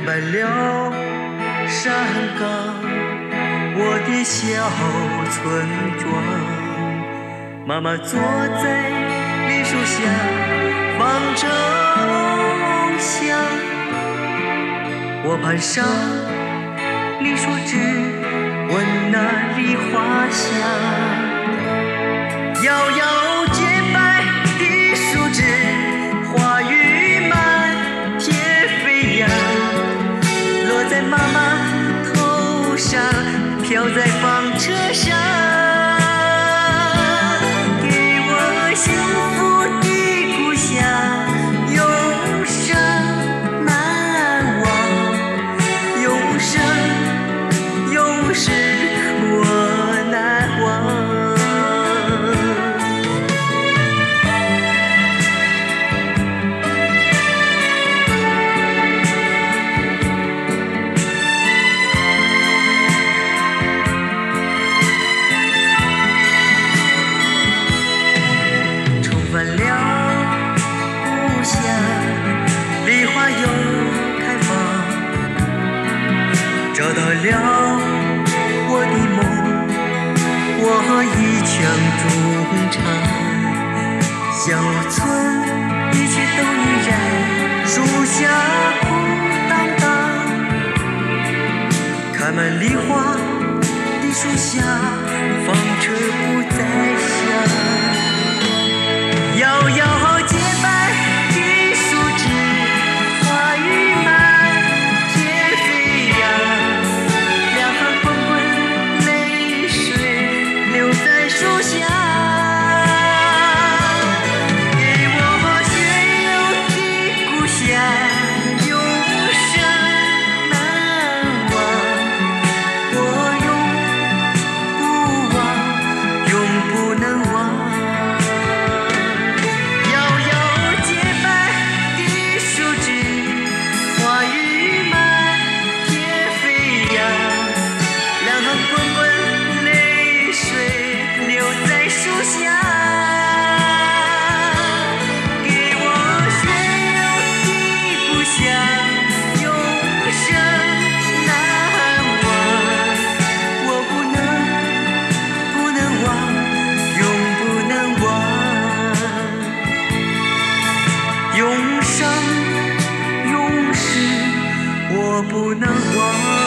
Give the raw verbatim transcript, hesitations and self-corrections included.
白了山岗，我的小村庄。妈妈坐在梨树下，放着梦想。我攀上梨树枝，闻那梨花香。摇摇洁白的树枝，花雨满天飞扬，落在妈妈头上，飘在纺车上，给我幸福的故乡，永生难忘，永生永世我难忘。翻了故乡，梨花又开放，找到了我的梦，我一腔衷肠。小村一切都依然，树下空荡荡，开满梨花的树下，纺车不再响。摇摇洁白的树枝，花雨满天飞扬，两行滚滚泪水流在树下，给我血肉的故乡，永生难忘，我永不忘，永不能忘。永生永世，我不能忘。